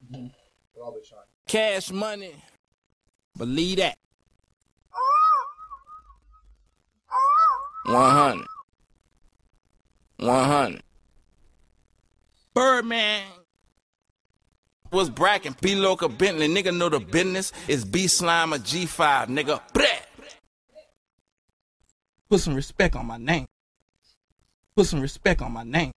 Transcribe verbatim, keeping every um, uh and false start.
Mm-hmm. Always trying. Cash money. Believe that. one hundred. one hundred. Birdman. Was bracking, B-Loca Bentley, nigga know the business. It's B-Slime or G five, nigga. Blah. Put some respect on my name. Put some respect on my name.